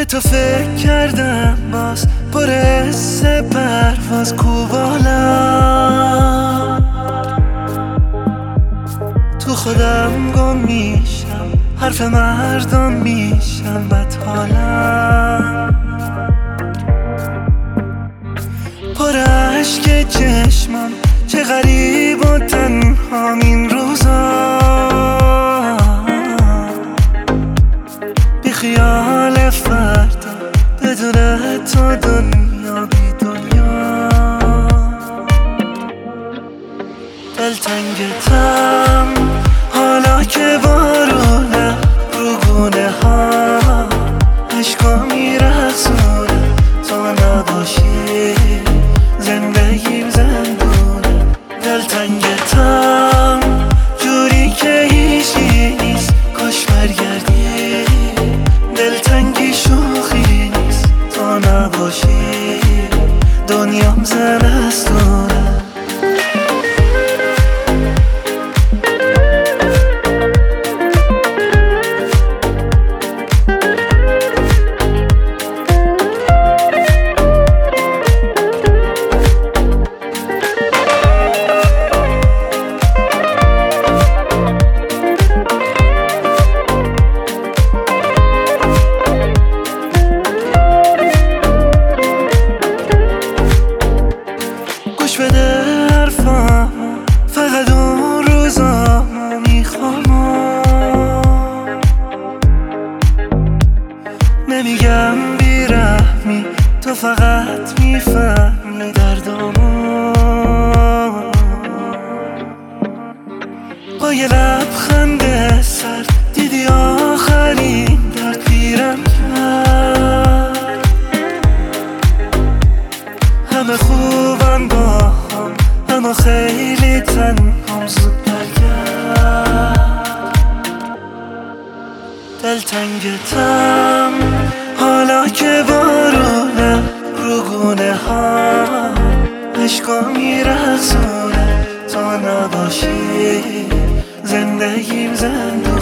تو فکر کردم باز پر حس پرواز کوبالم، تو خودم گم میشم، حرف مردم میشم بدحالم، پر عشق چشمم چه غریب و تنهام این روزا، بی خیال فردا بدون تو دنیا بی دنیا، دلتنگتم حالا که بارونه رو گونه ها، عشقا میرسونه تو نباشی زندگیم زندونه، دلتنگتم جوری که هیچی نیست کاش برگردی، دلتنگی شوخی نیست تو نباشی دنیام زمستونه. گوش بده حرفامو فقط اون روزامو میخوام، نمیگم بیرحمی تو فقط میفهمی دردامو، با یه لبخند سر دیدی آخرین درد پیرم کرد، همه خوبم با هم اما خیلی تنهام زود برگرد، دلتنگتم حالا که بارونه رو گونه ها، عشقا میرسونه تا نباشی زندگیم زندون.